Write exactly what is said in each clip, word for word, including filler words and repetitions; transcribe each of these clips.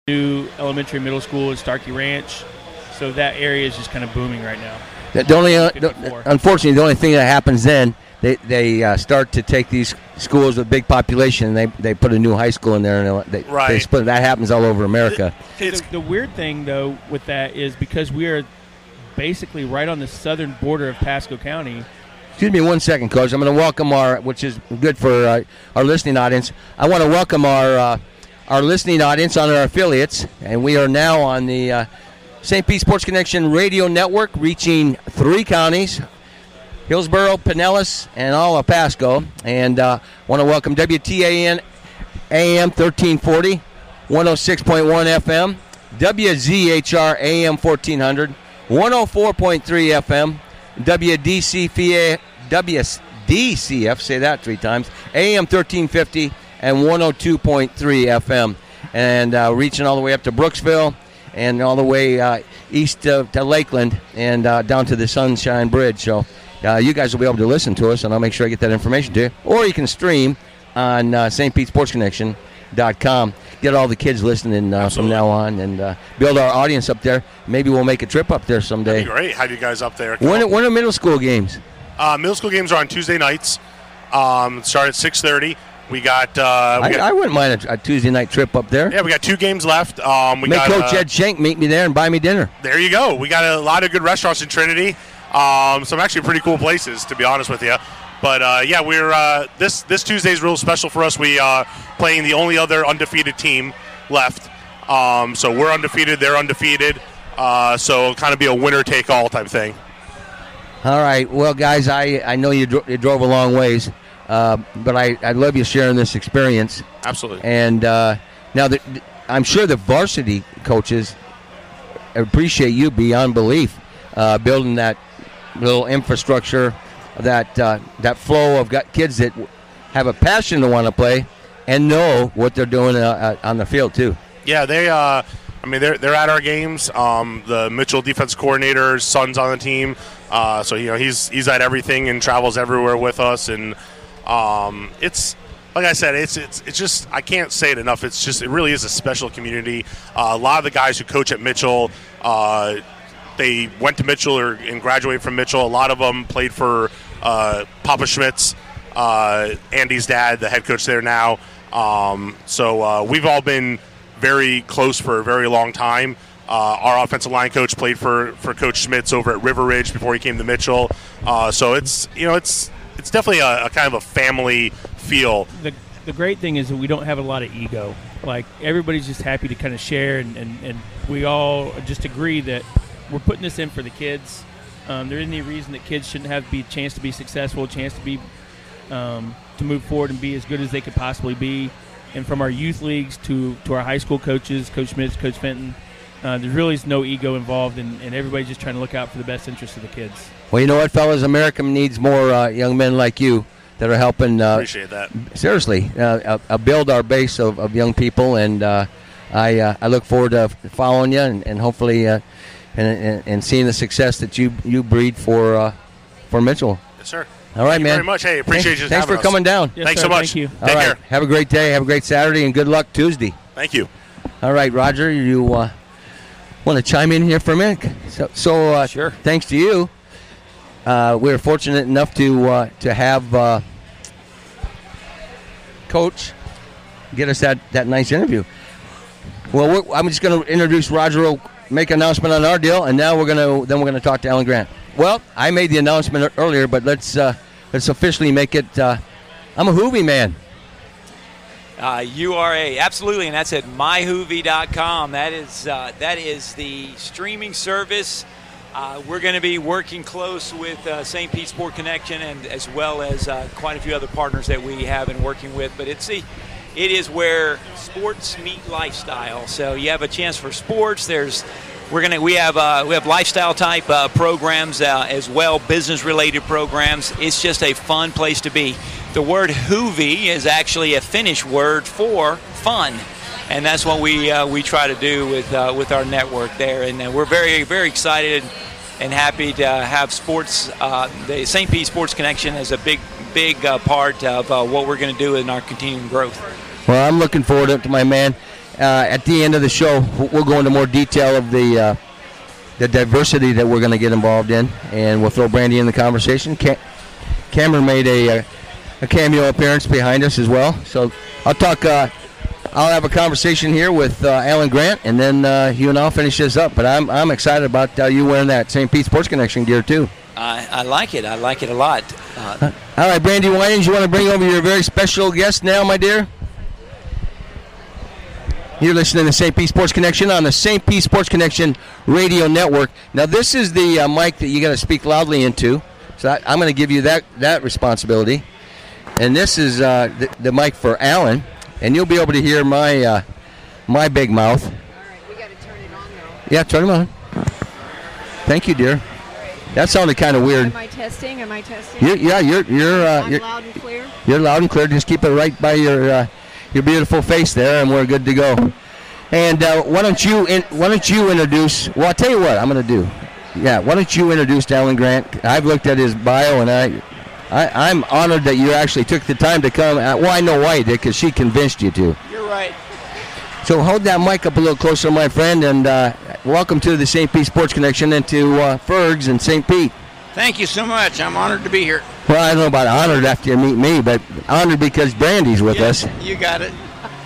new elementary, middle school in Starkey Ranch. So that area is just kind of booming right now. The only, uh, the, unfortunately, the only thing that happens then, they they uh, start to take these schools with big population, and they, they put a new high school in there, and they, right. they split. That happens all over America. The, the weird thing, though, with that is because we are basically right on the southern border of Pasco County. Excuse me one second, Coach. I'm going to welcome our, which is good for uh, our listening audience. I want to welcome our uh, our listening audience on our affiliates, and we are now on the uh, Saint Pete Sports Connection Radio Network, reaching three counties, Hillsborough, Pinellas, and all of Pasco. And I uh, want to welcome W T A N A M thirteen forty, one oh six point one F M, W Z H R A M fourteen hundred, one oh four point three F M, W D C F, say that three times, A M thirteen fifty, and one oh two point three F M. And uh, reaching all the way up to Brooksville, and all the way uh, east to, to Lakeland, and uh, down to the Sunshine Bridge. So uh, you guys will be able to listen to us, and I'll make sure I get that information to you. Or you can stream on uh, Saint Pete Sports Connection dot com. Get all the kids listening uh, from now on, and uh, build our audience up there. Maybe we'll make a trip up there someday. That'd be great. Have you guys up there. When, when are middle school games? Uh, middle school games are on Tuesday nights. Um, start at six thirty. We got. Uh, we I, got I wouldn't mind a, a Tuesday night trip up there. Yeah, we got two games left. Um, we Make got, Coach uh, Ed Schenk meet me there and buy me dinner. There you go. We got a lot of good restaurants in Trinity. Um, some actually pretty cool places, to be honest with you. But uh, yeah, we're uh, this this Tuesday is real special for us. We are playing the only other undefeated team left. Um, so we're undefeated. They're undefeated. Uh, so it'll kind of be a winner take all type thing. All right. Well, guys, I, I know you, dro- you drove a long ways. Uh, but I, I love you sharing this experience. Absolutely. And uh, now, the, I'm sure the varsity coaches appreciate you beyond belief, uh, building that little infrastructure, that uh, that flow of got kids that have a passion to want to play and know what they're doing uh, on the field too. Yeah, they. Uh, I mean, they're they're at our games. Um, the Mitchell defense coordinator's son's on the team, uh, so you know he's he's at everything and travels everywhere with us and. Um, it's like I said, it's it's it's just I can't say it enough. It's just it really is a special community. Uh, a lot of the guys who coach at Mitchell, uh, they went to Mitchell or and graduated from Mitchell. A lot of them played for uh, Papa Schmitz, uh, Andy's dad, the head coach there now. Um, so uh, we've all been very close for a very long time. Uh, our offensive line coach played for for Coach Schmitz over at River Ridge before he came to Mitchell. Uh, so it's you know it's. It's definitely a, a kind of a family feel. The the great thing is that we don't have a lot of ego. Like, everybody's just happy to kind of share, and, and, and we all just agree that we're putting this in for the kids. Um, there isn't any reason that kids shouldn't have be a chance to be successful, a chance to be um, to move forward and be as good as they could possibly be. And from our youth leagues to, to our high school coaches, Coach Schmitz, Coach Fenton, uh, there really is no ego involved, and, and everybody's just trying to look out for the best interest of the kids. Well, you know what, fellas? America needs more uh, young men like you that are helping. Uh, Appreciate that. Seriously, uh, uh, build our base of, of young people, and uh, I uh, I look forward to following you and, and hopefully uh, and, and seeing the success that you you breed for uh, for Mitchell. Yes, sir. All right, Thank man. You very much. Hey, appreciate thanks, you. Thanks for us. coming down. Yes, Thanks sir, so much. Thank you. All Take right. care. Have a great day. Have a great Saturday, and good luck Tuesday. Thank you. All right, Roger, you uh, want to chime in here for a minute? So, so uh, sure. Thanks to you. Uh, we're fortunate enough to uh, to have uh, Coach get us that, that nice interview. Well, we're, I'm just going to introduce Roger, will make an announcement on our deal, and now we're going to then we're going to talk to Alan Grant. Well, I made the announcement earlier, but let's uh, let's officially make it. Uh, I'm a Hoovie man. Uh, you are a absolutely, and that's at my hoovie dot com. That is uh, that is the streaming service. Uh, we're going to be working close with uh, Saint Pete Sport Connection, and as well as uh, quite a few other partners that we have been working with. But it's the, it is where sports meet lifestyle. So you have a chance for sports. There's we're gonna we have uh, we have lifestyle type uh, programs uh, as well, business related programs. It's just a fun place to be. The word Hoovie is actually a Finnish word for fun. And that's what we uh, we try to do with uh, with our network there, and uh, we're very very excited and happy to have sports. Uh, the Saint Pete Sports Connection is a big big uh, part of uh, what we're going to do in our continuing growth. Well, I'm looking forward to my man. at the end of the show, we'll go into more detail of the uh, the diversity that we're going to get involved in, and we'll throw Brandy in the conversation. Cam- Cameron made a, a cameo appearance behind us as well. So I'll talk. Uh, I'll have a conversation here with uh, Alan Grant, and then uh, you and I'll finish this up. But I'm I'm excited about uh, you wearing that Saint Pete Sports Connection gear too. I, I like it. I like it a lot. Uh, All right, Brandy Winans, you want to bring over your very special guest now, my dear? You're listening to Saint Pete Sports Connection on the Saint Pete Sports Connection Radio Network. Now, this is the uh, mic that you got to speak loudly into. So I, I'm going to give you that, that responsibility. And this is uh, the, the mic for Alan, and you'll be able to hear my uh, my big mouth. All right, we got to turn it on now. Yeah, turn it on. Thank you, dear. That sounded kind of weird. Am I testing? Am I testing? You're, yeah, you're you're uh, I'm you're, loud and clear. You're loud and clear. Just keep it right by your uh, your beautiful face there, and we're good to go. And uh, why don't you in, why don't you introduce? Well, I'll tell you what I'm going to do. Yeah, why don't you introduce Alan Grant? I've looked at his bio, and I, I I'm honored that you actually took the time to come. Uh, well, I know why you did, because she convinced you to. You're right. So hold that mic up a little closer, my friend, and uh, welcome to the Saint Pete Sports Connection and to uh, Fergs and Saint Pete. Thank you so much. I'm honored to be here. Well, I don't know about honored after you meet me, but honored because Brandy's with Yeah, us. You got it.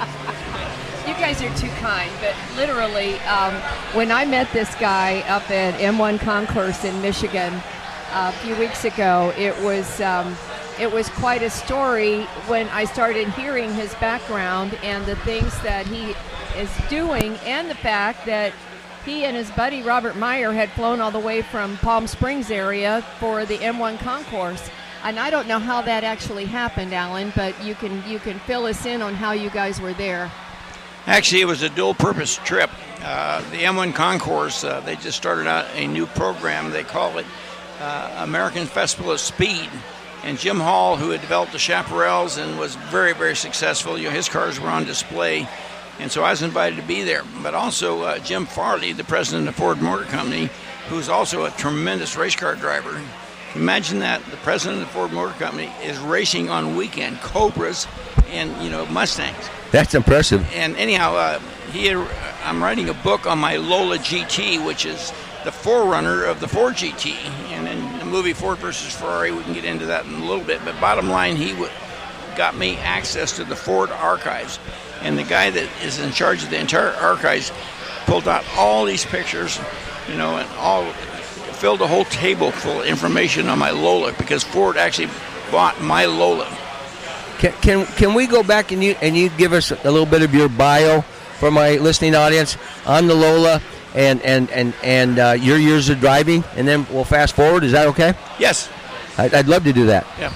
You guys are too kind, but literally, um, when I met this guy up at M one Concourse in Michigan uh, a few weeks ago, it was um, it was quite a story when I started hearing his background and the things that he is doing, and the fact that he and his buddy Robert Meyer had flown all the way from Palm Springs area for the M one Concourse. And I don't know how that actually happened, Alan, but you can you can fill us in on how you guys were there. Actually, it was a dual-purpose trip. Uh, the M one Concourse, uh, they just started out a new program. They call it uh, American Festival of Speed. And Jim Hall, who had developed the Chaparrals and was very, very successful, you know, his cars were on display. And so I was invited to be there. But also uh, Jim Farley, the president of Ford Motor Company, who's also a tremendous race car driver. Imagine that the president of the Ford Motor Company is racing on weekend Cobras and, you know, Mustangs. That's impressive. And anyhow, uh, he had, I'm writing a book on my Lola G T, which is the forerunner of the Ford G T. And in the movie Ford versus Ferrari, we can get into that in a little bit. But bottom line, he w- got me access to the Ford archives. And the guy that is in charge of the entire archives pulled out all these pictures, you know, and all filled a whole table full of information on my Lola, because Ford actually bought my Lola. Can, can can we go back and you and you give us a little bit of your bio for my listening audience on the Lola and and and and uh, your years of driving, and then we'll fast forward. Is that okay? Yes. I'd, I'd love to do that. Yeah.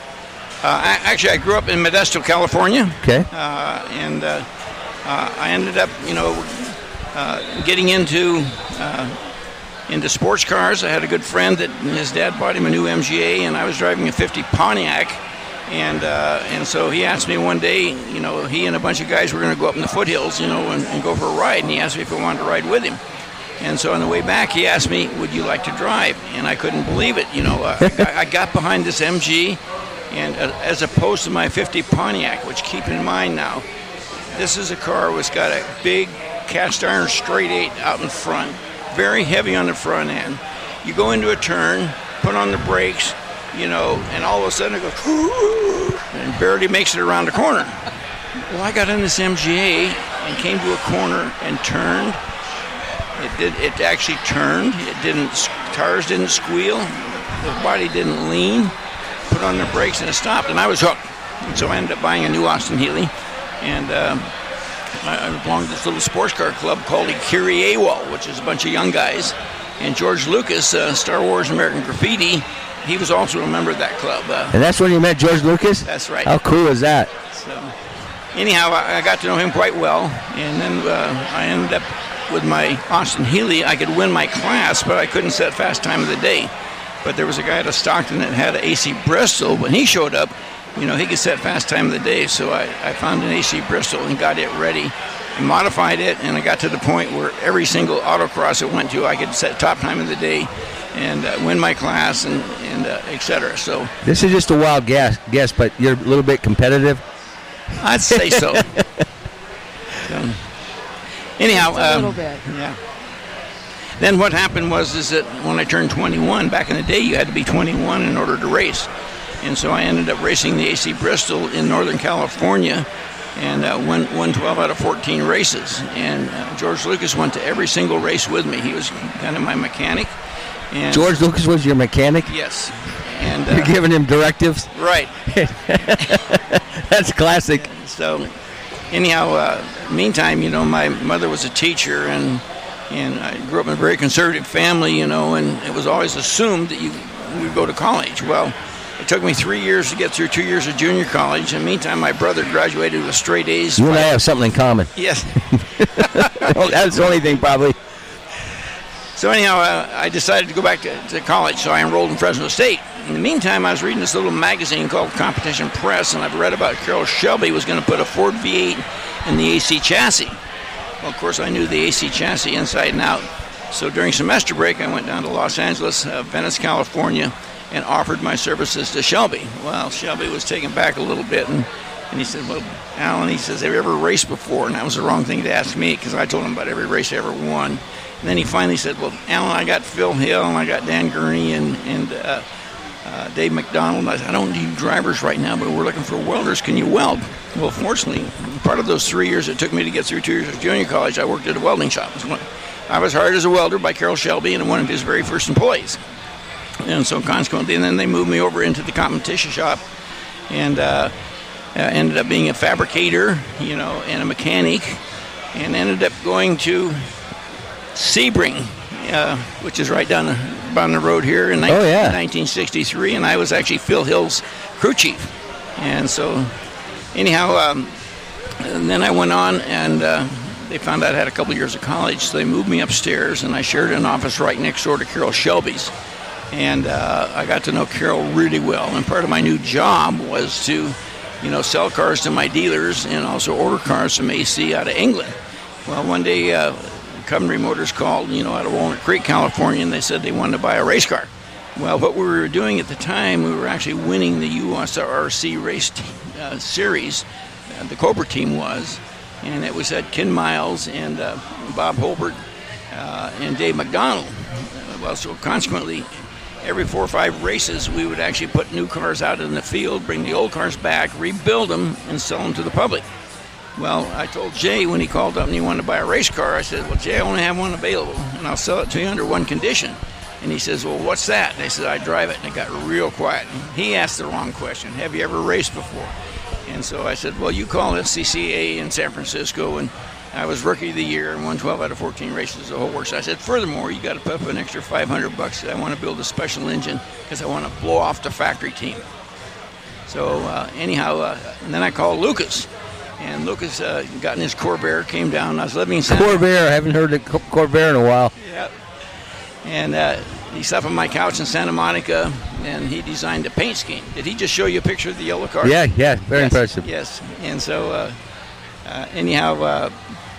Uh, I, actually, I grew up in Modesto, California. Okay. Uh, and uh, uh, I ended up, you know, uh, getting into uh, into sports cars. I had a good friend that his dad bought him a new M G A, and I was driving a fifty Pontiac. And uh, and so he asked me one day, you know, he and a bunch of guys were going to go up in the foothills, you know, and, and go for a ride. And he asked me if I wanted to ride with him. And so on the way back, he asked me, would you like to drive? And I couldn't believe it. You know, uh, I, I got behind this M G, and uh, as opposed to my fifty Pontiac, which keep in mind now, this is a car that's got a big cast iron straight eight out in front, very heavy on the front end. You go into a turn, put on the brakes, you know, and all of a sudden it goes, and barely makes it around the corner. Well, I got in this M G A and came to a corner and turned. It did. It actually turned. It didn't. Tires didn't squeal. The body didn't lean. Put on the brakes and it stopped, and I was hooked. And so I ended up buying a new Austin Healey, and um, I, I belonged to this little sports car club called Akiri AWOL, which is a bunch of young guys. And George Lucas, uh, Star Wars American Graffiti, he was also a member of that club. Uh, And that's when you met George Lucas? That's right. How cool is that? So, anyhow, I, I got to know him quite well, and then uh, I ended up with my Austin Healey. I could win my class, but I couldn't set fast time of the day. But there was a guy out of Stockton that had an A C Bristol. When he showed up, you know, he could set fast time of the day. So I, I found an A C Bristol and got it ready, and modified it, and I got to the point where every single autocross I went to, I could set top time of the day and uh, win my class, and, and uh, et cetera. So This is just a wild guess, guess, but you're a little bit competitive. I'd say so. so anyhow, Just a um, little bit. Yeah. Then what happened was is that when I turned twenty-one, back in the day, you had to be twenty-one in order to race. And so I ended up racing the A C Bristol in Northern California and uh, won, won twelve out of fourteen races. And uh, George Lucas went to every single race with me. He was kind of my mechanic. And George Lucas was your mechanic? Yes. And You're uh, giving him directives? right. That's classic. So anyhow, uh, meantime, you know, my mother was a teacher, and and I grew up in a very conservative family, you know, and it was always assumed that you would go to college. Well, it took me three years to get through two years of junior college, and meantime, my brother graduated with straight A's. You and I have something in common. Yes. Well, that's the only thing, probably. So anyhow, uh, I decided to go back to, to college, so I enrolled in Fresno State. In the meantime, I was reading this little magazine called Competition Press, and I've read about Carroll Shelby was going to put a Ford V eight in the A C chassis. Well, of course, I knew the A C chassis inside and out. So during semester break, I went down to Los Angeles, uh, Venice, California, and offered my services to Shelby. Well, Shelby was taken back a little bit, and, and he said, well, Alan, he says, have you ever raced before? And that was the wrong thing to ask me, because I told him about every race I ever won. And then he finally said, well, Alan, I got Phil Hill, and I got Dan Gurney, and, and uh, uh, Dave McDonald. And I said, I don't need drivers right now, but we're looking for welders. Can you weld? Well, fortunately, part of those three years it took me to get through two years of junior college, I worked at a welding shop. I was hired as a welder by Carroll Shelby and one of his very first employees. And so consequently, and then they moved me over into the competition shop, and uh, uh, ended up being a fabricator, you know, and a mechanic, and ended up going to Sebring, uh, which is right down the, down the road here in oh, yeah. nineteen sixty-three, and I was actually Phil Hill's crew chief. And so, anyhow, um, and then I went on, and uh, they found out I had a couple years of college, so they moved me upstairs, and I shared an office right next door to Carroll Shelby's. And uh, I got to know Carroll really well, and part of my new job was to, you know, sell cars to my dealers and also order cars from A C out of England. Well, one day, uh, Coventry Motors called, you know, out of Walnut Creek, California, and they said they wanted to buy a race car. Well, what we were doing at the time, we were actually winning the U S R C race t- uh, series. Uh, the Cobra team was, and it was at Ken Miles and uh, Bob Holbert uh, and Dave McDonald. Uh, well, so consequently, every four or five races, we would actually put new cars out in the field, bring the old cars back, rebuild them, and sell them to the public. Well, I told Jay when he called up and he wanted to buy a race car, I said, well, Jay, I only have one available, and I'll sell it to you under one condition. And he says, well, what's that? And I said, I drive it. And it got real quiet. And he asked the wrong question. Have you ever raced before? And so I said, well, you call S C C A in San Francisco, and I was Rookie of the Year and won twelve out of fourteen races, the whole works. I said, furthermore, you got to put up an extra five hundred bucks. I want to build a special engine because I want to blow off the factory team. So uh, anyhow, uh, and then I called Lucas. And Lucas uh, got in his Corvair, came down. I was living in San Corvair. I haven't heard of Corvair in a while. Yep. And uh, he slept on my couch in Santa Monica, and he designed a paint scheme. Did he just show you a picture of the yellow car? Yeah, yeah, very yes, impressive. Yes. And so, uh, uh, anyhow, uh,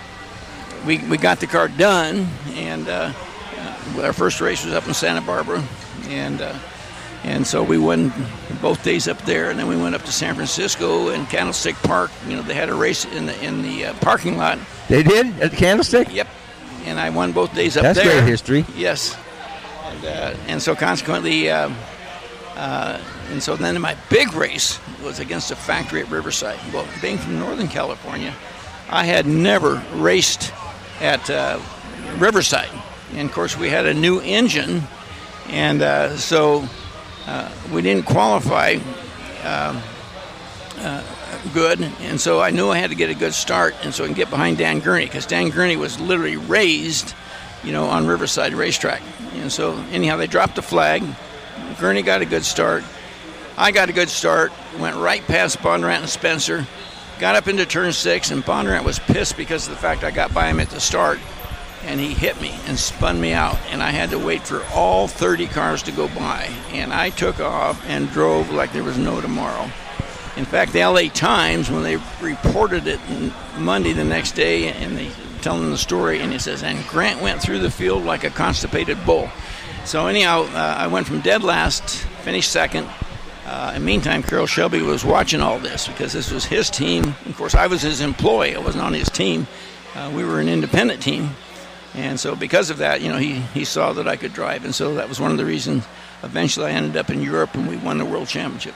we we got the car done, and uh, uh, our first race was up in Santa Barbara, and. Uh, And so we won both days up there, and then we went up to San Francisco and Candlestick Park. You know, they had a race in the in the uh, parking lot. They did at Candlestick? Yep. And I won both days up That's there. That's great history. Yes. And uh, and so consequently, uh, uh, and so then my big race was against a factory at Riverside. Well, being from Northern California, I had never raced at uh, Riverside, and of course we had a new engine, and uh, so. Uh, we didn't qualify uh, uh, good, and so I knew I had to get a good start, and so I can get behind Dan Gurney, because Dan Gurney was literally raised, you know, on Riverside Racetrack. And so anyhow, they dropped the flag. Gurney got a good start. I got a good start, went right past Bondurant and Spencer, got up into turn six, and Bondurant was pissed because of the fact I got by him at the start. And he hit me and spun me out, and I had to wait for all thirty cars to go by. And I took off and drove like there was no tomorrow. In fact, the L A Times, when they reported it Monday the next day, and they telling the story, and it says, and Grant went through the field like a constipated bull. So anyhow, uh, I went from dead last, finished second. Uh, in the meantime, Carroll Shelby was watching all this because this was his team. Of course, I was his employee. I wasn't on his team. uh, we were an independent team. And so because of that, you know, he, he saw that I could drive. And so that was one of the reasons eventually I ended up in Europe and we won the World Championship.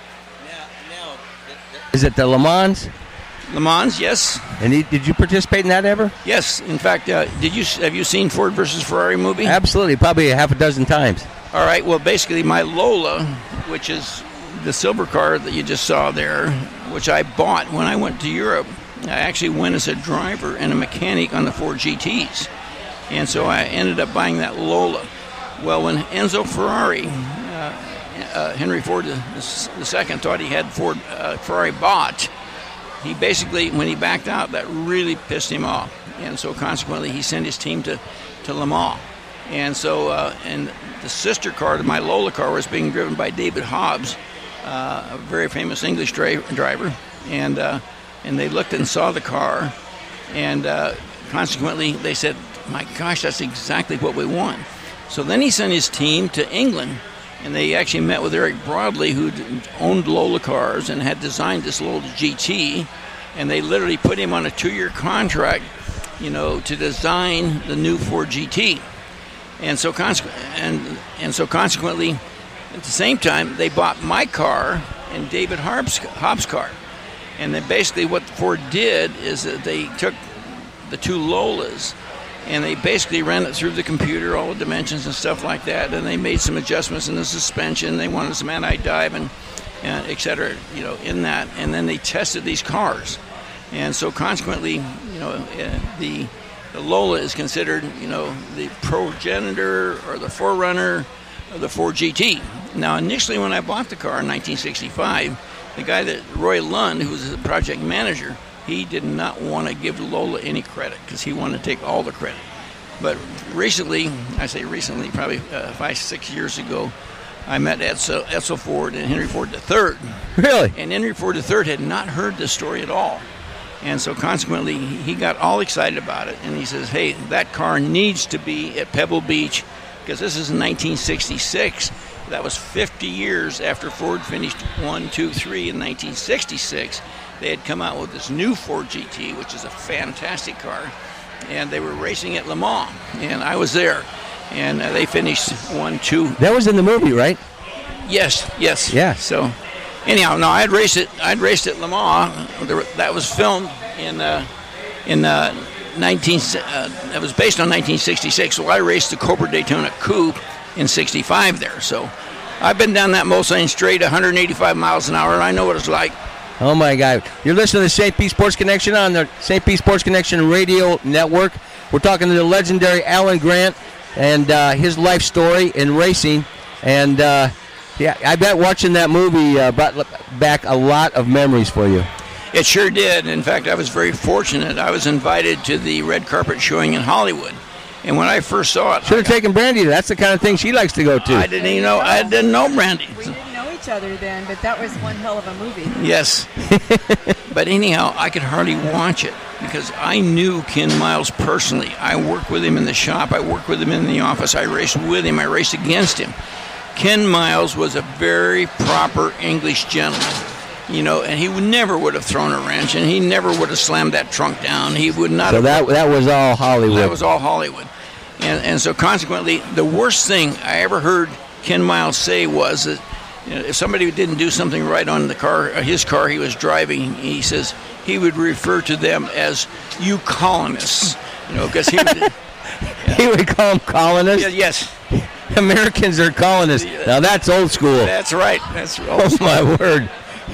Is it the Le Mans? Le Mans, yes. And he, did you participate in that ever? Yes. In fact, uh, did you have you seen Ford versus Ferrari movie? Absolutely, probably a half a dozen times. All right. Well, basically, my Lola, which is the silver car that you just saw there, which I bought when I went to Europe, I actually went as a driver and a mechanic on the Ford G Ts, and so I ended up buying that Lola. Well, when Enzo Ferrari, uh, uh, Henry Ford the, the second, thought he had Ford uh, Ferrari bought, he basically, when he backed out, that really pissed him off. And so consequently, he sent his team to, to Le Mans. And so, uh, and the sister car to my Lola car was being driven by David Hobbs, uh, a very famous English dri- driver. And uh, and they looked and saw the car. And uh, consequently, they said, my gosh, that's exactly what we want. So then he sent his team to England. And they actually met with Eric Broadley, who owned Lola cars and had designed this Lola G T. And they literally put him on a two-year contract, you know, to design the new Ford G T. And so, consequ- and and so consequently, at the same time, they bought my car and David Hobbs' Hobbs' car. And then basically what Ford did is that they took the two Lolas and they basically ran it through the computer, all the dimensions and stuff like that, and they made some adjustments in the suspension. They wanted some anti-dive and, and et cetera, you know, in that. And then they tested these cars. And so consequently, you know, uh, the, the Lola is considered, you know, the progenitor or the forerunner of the Ford G T. Now, initially when I bought the car in nineteen sixty-five, the guy that, Roy Lund, who was the project manager, he did not want to give Lola any credit because he wanted to take all the credit. But recently, I say recently, probably uh, five, six years ago, I met Edsel, Edsel Ford and Henry Ford the third. Really? And Henry Ford the third had not heard this story at all. And so consequently, he got all excited about it. And he says, hey, that car needs to be at Pebble Beach because this is in nineteen sixty-six. That was fifty years after Ford finished one, two, three in nineteen sixty-six. They had come out with this new Ford G T, which is a fantastic car, and they were racing at Le Mans, and I was there, and uh, they finished one, two. That was in the movie, right? Yes, yes. Yeah. So, anyhow, no, I'd raced it. I'd raced at Le Mans. That was filmed in uh, in uh, nineteen. Uh, that was based on nineteen sixty-six. So I raced the Cobra Daytona Coupe in sixty-five there. So I've been down that Mulsanne straight, one hundred eighty-five miles an hour, and I know what it's like. Oh, my God. You're listening to the Saint Pete Sports Connection on the Saint Pete Sports Connection radio network. We're talking to the legendary Alan Grant and uh, his life story in racing. And, uh, yeah, I bet watching that movie uh, brought back a lot of memories for you. It sure did. In fact, I was very fortunate. I was invited to the red carpet showing in Hollywood. And when I first saw it... Should have taken Brandy. That's the kind of thing she likes to go to. I didn't even know. I didn't know Brandy. We didn't know each other then, but that was one hell of a movie. Yes. But anyhow, I could hardly watch it because I knew Ken Miles personally. I worked with him in the shop. I worked with him in the office. I raced with him. I raced against him. Ken Miles was a very proper English gentleman. You know, and he would never would have thrown a wrench, and he never would have slammed that trunk down. He would not so have... that that was all Hollywood. That was all Hollywood. And and so consequently, the worst thing I ever heard Ken Miles say was that, you know, if somebody didn't do something right on the car, his car he was driving, he says he would refer to them as "you colonists," you know, because he would... Yeah. He would call them colonists? Yeah, yes. Americans are colonists. Now that's old school. That's right. That's old Oh, school. my word.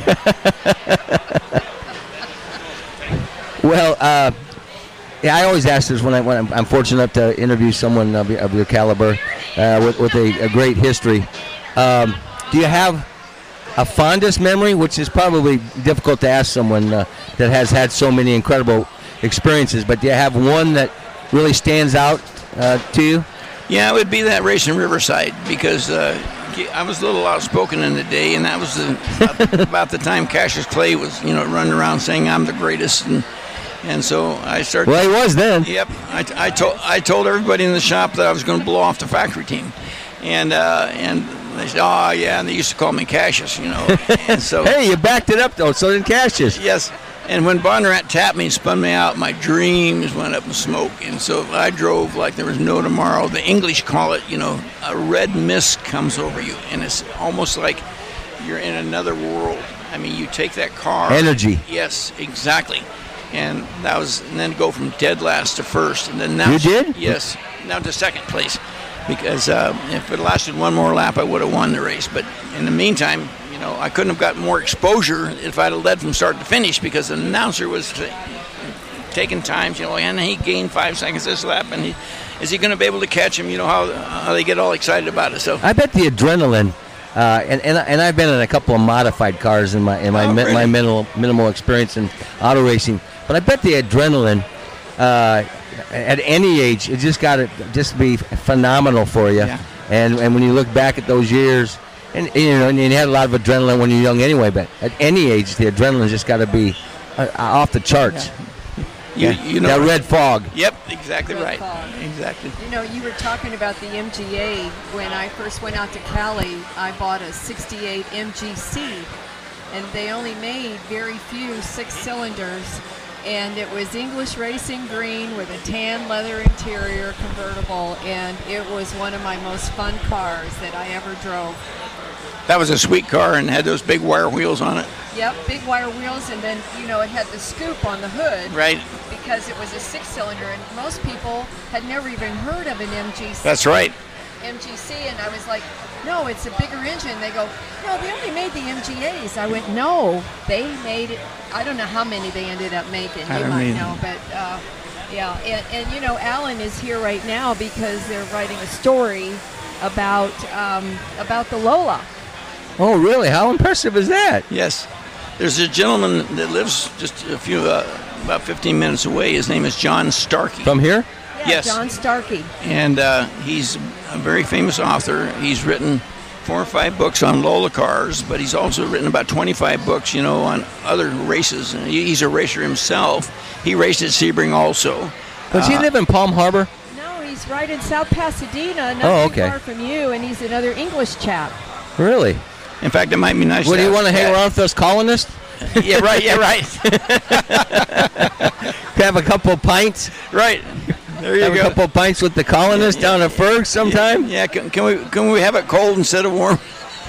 Well, uh, yeah, I always ask this when, I, when I'm, I'm fortunate enough to interview someone of, your- of your caliber uh, with, with a, a great history. Um, do you have a fondest memory, which is probably difficult to ask someone uh, that has had so many incredible experiences, but do you have one that really stands out uh, to you? Yeah, it would be that race in Riverside because uh, I was a little outspoken in the day, and that was the, about, about the time Cassius Clay was, you know, running around saying I'm the greatest, and and so I started. Well, he was then. Yep, I, I told I told everybody in the shop that I was going to blow off the factory team, and uh, and they said, oh yeah, and they used to call me Cassius, you know, and so Hey, you backed it up though, so did Cassius. yes. And when Bonnerat tapped me and spun me out, my dreams went up in smoke. And so I drove like there was no tomorrow. The English call it, you know, a red mist comes over you. And it's almost like you're in another world. I mean, you take that car. Energy. Yes, exactly. And that was, and then go from dead last to first. And then now. You did? Yes. Now to second place. Because uh, if it lasted one more lap, I would have won the race. But in the meantime, you know, I couldn't have gotten more exposure if I'd have led from start to finish, because the announcer was t- taking times, you know, and he gained five seconds this lap, and he, is he going to be able to catch him? You know how how they get all excited about it. So I bet the adrenaline, uh, and and and I've been in a couple of modified cars in my in my Oh, mi- really? my minimal minimal experience in auto racing, but I bet the adrenaline. Uh, at any age, it just got to just be phenomenal for you. Yeah. And and when you look back at those years, and you know, and you had a lot of adrenaline when you're young anyway. But at any age, the adrenaline just got to be uh, off the charts. you, you know that red fog. Yep, exactly Red right. fog. Exactly. You know, you were talking about the M G A. When I first went out to Cali, I bought a sixty-eight M G C, and they only made very few six cylinders. And it was English Racing green with a tan leather interior convertible, and it was one of my most fun cars that I ever drove. That was a sweet car and had those big wire wheels on it. Yep, big wire wheels, and then, you know, it had the scoop on the hood. Right. Because it was a six-cylinder, and most people had never even heard of an M G C. That's right. M G C, and I was like, no, it's a bigger engine. They go, no, they only made the M G As. I went, no, they made it. I don't know how many they ended up making. I You don't might either. know, but uh, yeah. And, and, you know, Alan is here right now because they're writing a story about um, about the Lola. Oh, really? How impressive is that? Yes. There's a gentleman that lives just a few, uh, about fifteen minutes away. His name is John Starkey. From here? Yeah, Yes. John Starkey. And uh, he's a very famous author. He's written four or five books on Lola cars, but he's also written about twenty-five books, you know, on other races. And he- he's a racer himself. He raced at Sebring also. Does he Uh, live in Palm Harbor? No, he's right in South Pasadena, not Oh, too okay. far from you, and he's another English chap. Really? In fact, it might be nice. Would to you have- want to hang yeah. around with us colonists? Yeah, right. Yeah, right. Have a couple of pints? right. There you Have a go. couple of pints with the colonists down at Ferg sometime? Yeah. Can, can we can we have it cold instead of warm?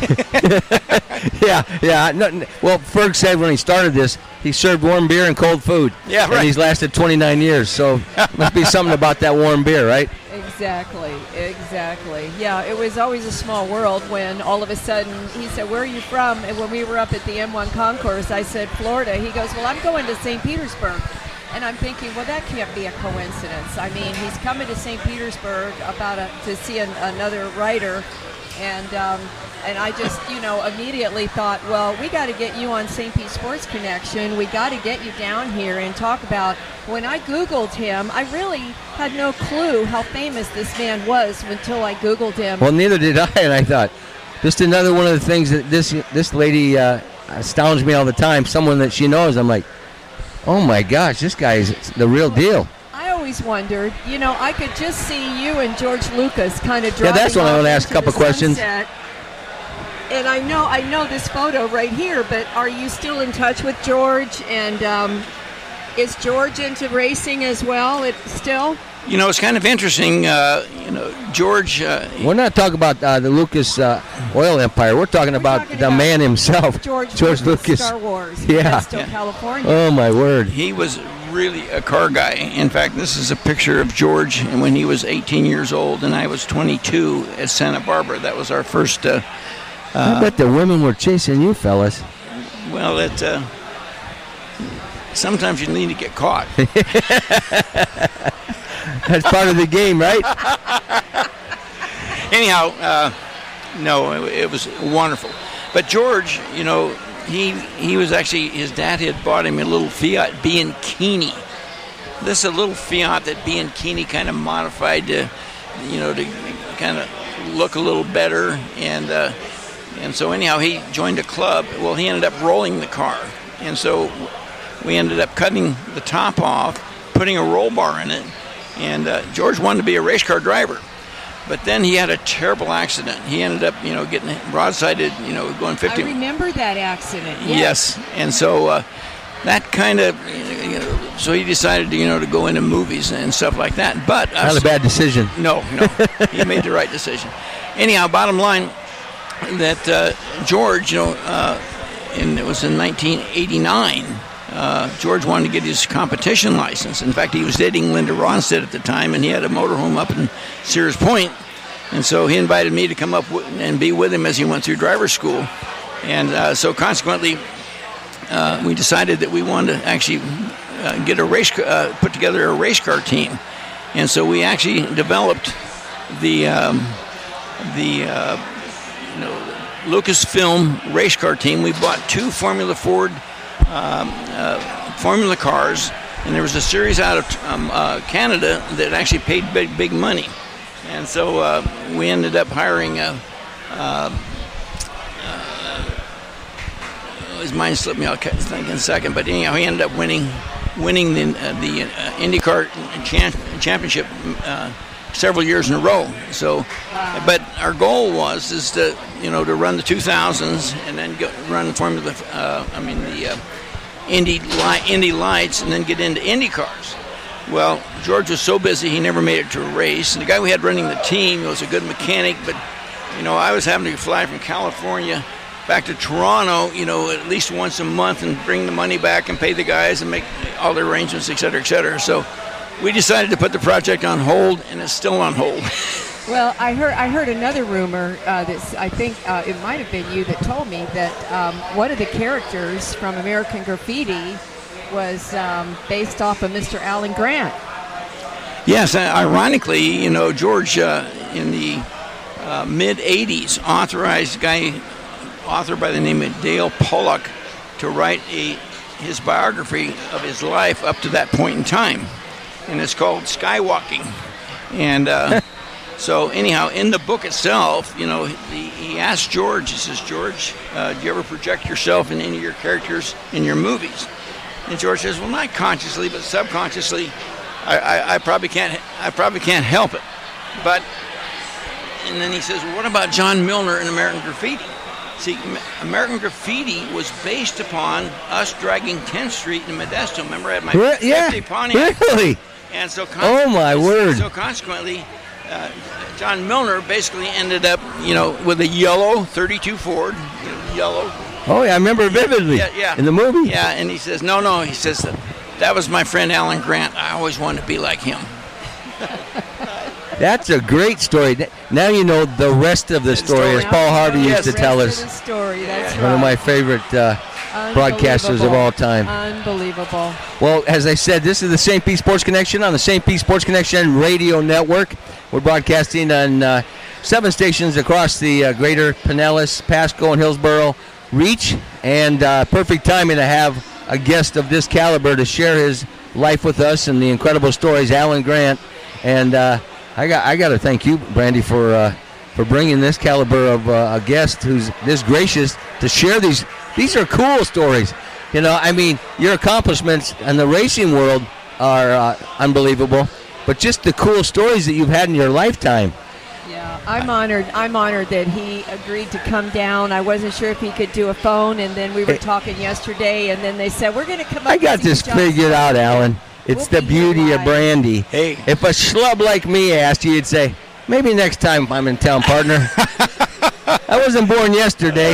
Yeah, yeah. No, n- well, Ferg said when he started this, he served warm beer and cold food. Yeah, right. And he's lasted twenty-nine years, so must be something about that warm beer, right? Exactly, exactly. Yeah, it was always a small world when all of a sudden he said, where are you from? And when we were up at the M one concourse, I said, Florida. He goes, well, I'm going to Saint Petersburg. And I'm thinking, well, that can't be a coincidence. I mean, he's coming to Saint Petersburg about a, to see an, another writer. And um, and I just, you know, immediately thought, well, we got to get you on Saint Pete Sports Connection. We got to get you down here and talk about. When I Googled him, I really had no clue how famous this man was until I Googled him. Well, neither did I, and I thought, just another one of the things that this this lady uh, astounds me all the time. Someone that she knows, I'm like, oh my gosh, this guy is the real deal. I always wondered, you know, I could just see you and George Lucas kind of Yeah, driving that's what I off wanna ask a into couple the questions. sunset. And I know, I know this photo right here, but are you still in touch with George? And um, is George into racing as well? It still? You know, it's kind of interesting. Uh, you know, George. Uh, We're not talking about uh, the Lucas uh, oil empire. We're talking about talking the about man himself, George, George Lucas, Lucas. Star Wars, Yeah. Modesto, Yeah. California. Oh my word! he was really a car guy. In fact, this is a picture of George when he was eighteen years old and I was twenty-two at Santa Barbara. That was our first. Uh, I bet the women were chasing you, fellas. well, it. Uh, sometimes you need to get caught. That's part of the game, right? Anyhow, uh, no, it, it was wonderful. But George, you know, he he was actually, his dad had bought him a little Fiat Bianchini. This is a little Fiat that Bianchini kind of modified to, you know, to kind of look a little better. And uh, and so anyhow, he joined a club. Well, he ended up rolling the car. And so we ended up cutting the top off, putting a roll bar in it. And uh, George wanted to be a race car driver. But then he had a terrible accident. He ended up, you know, getting broadsided, you know, going fifty. I remember that accident. Yes. And so uh, that kind of, you know, so he decided to, you know, to go into movies and stuff like that. But Not a bad decision. No, no, he made the right decision. Anyhow, bottom line, that uh, George, you know, uh, in, it was in nineteen eighty-nine. Uh, George wanted to get his competition license. In fact, he was dating Linda Ronstadt at the time, and he had a motorhome up in Sears Point. And so he invited me to come up w- and be with him as he went through driver's school. And uh, so consequently, uh, we decided that we wanted to actually uh, get a race, uh, put together a race car team. And so we actually developed the um, the uh, you know, Lucasfilm race car team. We bought two Formula Ford um, uh, Formula cars, and there was a series out of um, uh, Canada that actually paid big, big money. And so uh, we ended up hiring a. Uh, uh, his mind slipped me. I'll think in a second. But anyhow, he ended up winning, winning the uh, the uh, IndyCar champ- championship uh, several years in a row. So, but our goal was is to you know to run the two thousands and then go, run Formula. Uh, I mean the uh, Indy li- Indy Lights and then get into Indy cars. Well, George was so busy he never made it to a race. And the guy we had running the team was a good mechanic, but you know I was having to fly from California back to Toronto, you know, at least once a month and bring the money back and pay the guys and make all the arrangements, et cetera, et cetera. So we decided to put the project on hold, and it's still on hold. Well, I heard I heard another rumor uh, that I think uh, it might have been you that told me that um, one of the characters from American Graffiti was um, based off of Mister Alan Grant. Yes, ironically, you know, George uh, in the uh, mid eighties authorized a guy, author by the name of Dale Pollock, to write a his biography of his life up to that point in time, and it's called Skywalking. And uh, so, anyhow, in the book itself, you know, he, he asked George. He says, "George, uh, do you ever project yourself in any of your characters in your movies?" And George says, "Well, not consciously, but subconsciously, I, I, I probably can't. I probably can't help it." But, and then he says, "Well, what about John Milner in American Graffiti?" See, American Graffiti was based upon us dragging tenth Street in Modesto. Remember, I had my Re- yeah, fifty Pontiac. really? And so, Oh, my word. So consequently, uh, John Milner basically ended up, you know, with a yellow thirty-two Ford, you know, yellow. Oh, yeah, I remember vividly Yeah, yeah. in the movie. Yeah, and he says, no, no, he says, that, that was my friend Alan Grant. I always wanted to be like him. That's a great story. Now you know the rest of the story, as Paul Harvey used Yes. to tell The us. story, that's One of my right. favorite uh, broadcasters of all time. Unbelievable. Well, as I said, this is the Saint Pete Sports Connection on the Saint Pete Sports Connection Radio Network. We're broadcasting on uh, seven stations across the uh, greater Pinellas, Pasco, and Hillsborough reach, and uh, perfect timing to have a guest of this caliber to share his life with us and the incredible stories, Alan Grant. And uh, I got I got to thank you, Brandy, for uh, for bringing this caliber of uh, a guest who's this gracious to share these. These are cool stories. You know, I mean, your accomplishments in the racing world are uh, unbelievable, but just the cool stories that you've had in your lifetime. Yeah, I'm honored. I'm honored that he agreed to come down. I wasn't sure if he could do a phone, and then we were Hey. talking yesterday, and then they said we're going to come up. I and got see this John figured out, Scott." Alan. It's We'll the be here beauty of live. Brandy. Hey. If a schlub like me asked you, you'd say, maybe next time I'm in town, partner. I wasn't born yesterday.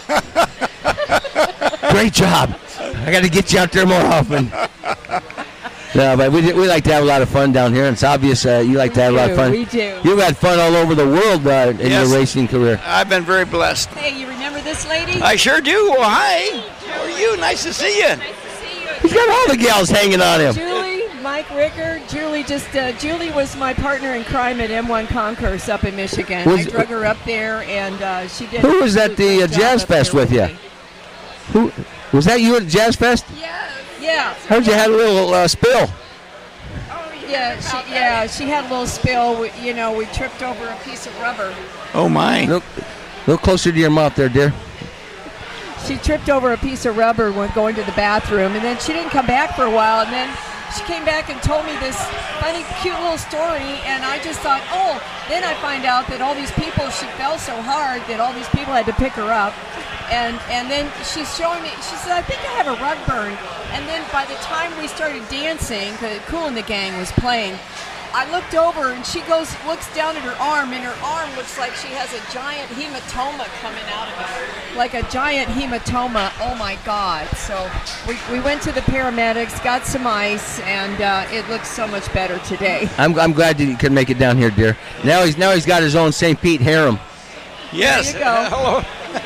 Great job. I got to get you out there more often. No, but we, we like to have a lot of fun down here, and it's obvious uh, you like to have a lot of do, fun. we do. You've had fun all over the world uh, in Yes. your racing career. I've been very blessed. Hey, you remember this lady? I sure do. Well, hi. How are you? Nice to see you. He's got all the gals hanging on him. Julie, Mike Ricker. Julie just uh, Julie was my partner in crime at M one Concourse up in Michigan. Was- I drug her up there, and uh, she did. Who a was at the, great uh, job Jazz up there Fest with you? me. Who was that? You at Jazz Fest? Yeah, yeah, Heard you had a little uh, spill. yeah. She, yeah, she had a little spill. We, you know, we tripped over a piece of rubber. Oh, my. Look, look closer to your mouth there, dear. She tripped over a piece of rubber when going to the bathroom, and then she didn't come back for a while, and then she came back and told me this funny, cute little story, and I just thought, oh, then I find out that all these people, she fell so hard that all these people had to pick her up, And and then she's showing me, she said, I think I have a rug burn. And then by the time we started dancing, because Kool and the Gang was playing, I looked over and she goes, looks down at her arm, and her arm looks like she has a giant hematoma coming out of it. Like a giant hematoma. Oh my God. So we, we went to the paramedics, got some ice, and uh, it looks so much better today. I'm, I'm glad that you could make it down here, dear. Now he's now he's got his own Saint Pete harem. Yes. There you go. Hello.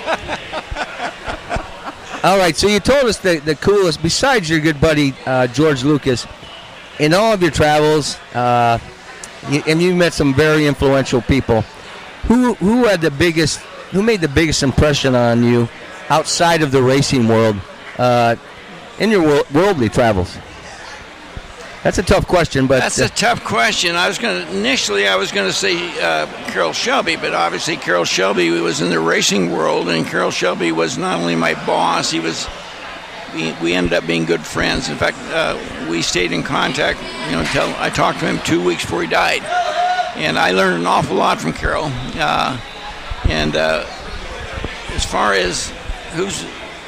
All right, so you told us the, the coolest, besides your good buddy uh, George Lucas, in all of your travels, uh, you, and you met some very influential people. Who who had the biggest, who made the biggest impression on you outside of the racing world uh, in your wor- worldly travels? That's a tough question, but That's uh, a tough question. I was going to initially I was going to say uh, Carroll Shelby, but obviously Carroll Shelby was in the racing world, and Carroll Shelby was not only my boss, he was. We, we ended up being good friends. In fact, uh, we stayed in contact. You know, until I talked to him two weeks before he died, and I learned an awful lot from Carroll. Uh, and uh, as far as who's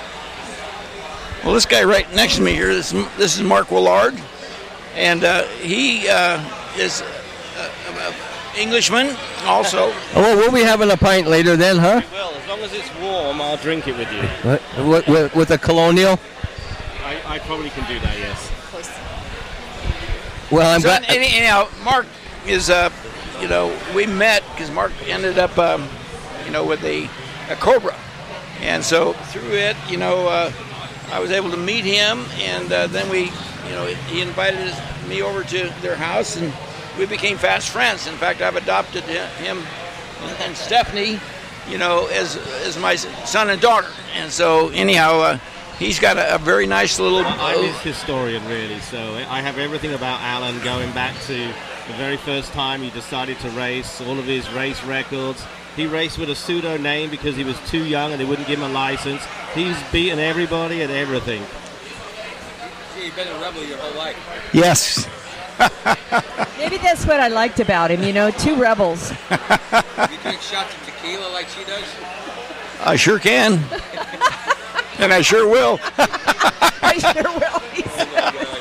well, this guy right next to me here. This this is Mark Willard. And uh, he uh, is an Englishman also. oh, well, we'll be having a pint later then, huh? Well, as long as it's warm, I'll drink it with you. With, with, with a Colonial? I, I probably can do that, yes. Well, I'm So, glad. any- anyhow, Mark is, uh, you know, we met because Mark ended up, um, you know, with a, a Cobra. And so through it, you know, uh, I was able to meet him, and uh, then we, you know, he invited us, me over to their house, and we became fast friends. In fact, I've adopted him and Stephanie, you know, as as my son and daughter. And so, anyhow, uh, he's got a, a very nice little. I'm his historian, really, so I have everything about Alan going back to the very first time he decided to race, all of his race records. He raced with a pseudo name because he was too young and they wouldn't give him a license. He's beaten everybody at everything. You've been a rebel your whole life. Yes. Maybe that's what I liked about him, you know, two rebels. You drink shots of tequila like she does? I sure can. And I sure will. I sure will. He said.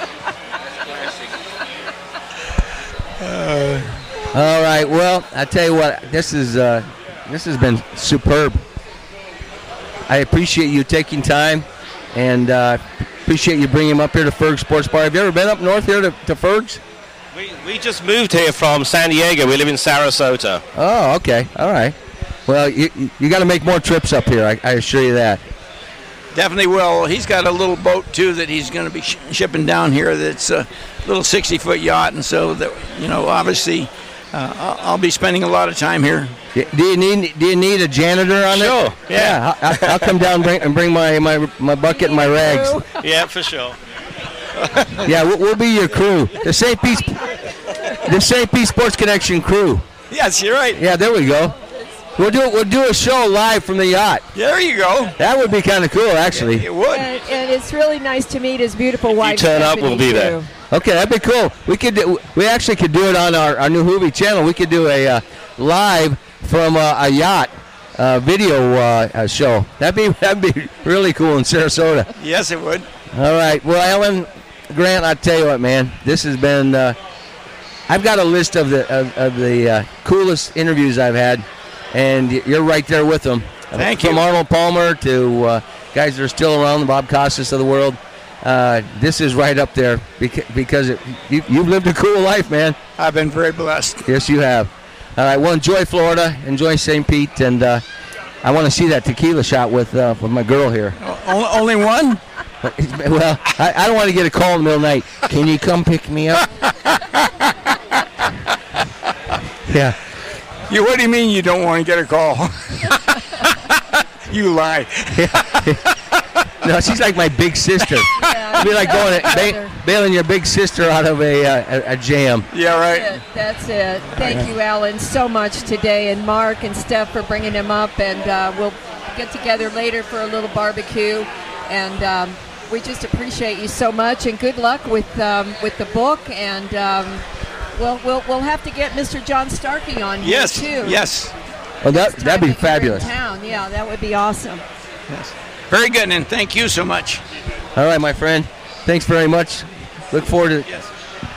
All right. Well, I tell you what, this is uh, this has been superb. I appreciate you taking time, and uh, appreciate you bringing him up here to Ferg Sports Bar. Have you ever been up north here to, to Ferg's? We, we just moved here from San Diego. We live in Sarasota. Oh, okay. All right. Well, you you got to make more trips up here. I, I assure you that. Definitely will. He's got a little boat too that he's going to be sh- shipping down here. That's a little sixty-foot yacht, and so that you know, obviously, uh, I'll, I'll be spending a lot of time here. Do you need Do you need a janitor on it? Sure, yeah. I'll, I'll come down and bring, and bring my, my my bucket and my rags. Yeah, for sure. Yeah, we'll, we'll be your crew. The Saint Pete the Saint Pete Sports Connection crew. Yes, you're right. Yeah, there we go. We'll do we'll do a show live from the yacht. There you go. That would be kind of cool, actually. It would. And, and it's really nice to meet his beautiful wife. turn up, Stephanie, we'll be there. too. Okay, that'd be cool. We could do, we actually could do it on our, our new Hoovy channel. We could do a uh, live from uh, a yacht uh, video uh, uh, show. That'd be that'd be really cool in Sarasota. Yes, it would. All right. Well, Alan Grant, I tell you what, man, this has been. Uh, I've got a list of the of, of the uh, coolest interviews I've had, and you're right there with them. Thank From you. Arnold Palmer to uh, guys that are still around, the Bob Costas of the world. Uh, this is right up there because, because it, you, you've lived a cool life, man. I've been very blessed. Yes, you have. All right. Well, enjoy Florida, enjoy Saint Pete, and uh, I want to see that tequila shot with uh, with my girl here. O- only one? Well, I, I don't want to get a call in the middle of the night. Can you come pick me up? Yeah. You? What do you mean you don't want to get a call? You lie. No, she's like my big sister. Yeah, It'd be like going and ba- bailing your big sister out of a uh, a, a jam. Yeah, right. That's it. That's it. Thank you, Alan, so much today, and Mark and Steph for bringing him up. And uh, we'll get together later for a little barbecue. And um, we just appreciate you so much. And good luck with um, with the book. And um, we'll we'll we'll have to get Mister John Starkey on Yes. here too. Yes. Well, that Next that'd time be that you're in fabulous. town. Yeah, that would be awesome. Yes. Very good, and thank you so much. All right, my friend. Thanks very much. Look forward to Yes.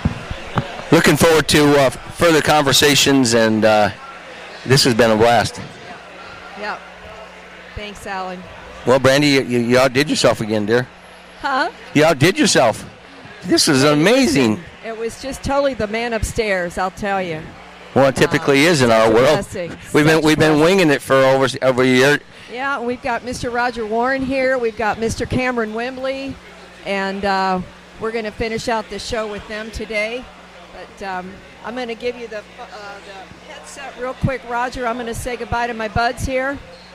looking forward to uh, further conversations, and uh, this has been a blast. Yeah. Thanks, Alan. Well, Brandy, you, you, you outdid yourself again, dear. Huh? You outdid yourself. This is amazing. It was just totally the man upstairs, I'll tell you. Well, it typically is in our such a world. blessing, We've been such we've been blessing. winging it for over over a year. Yeah, we've got Mister Roger Warren here. We've got Mister Cameron Wembley. And uh, we're going to finish out the show with them today. But um, I'm going to give you the, uh, the headset real quick, Roger. I'm going to say goodbye to my buds here.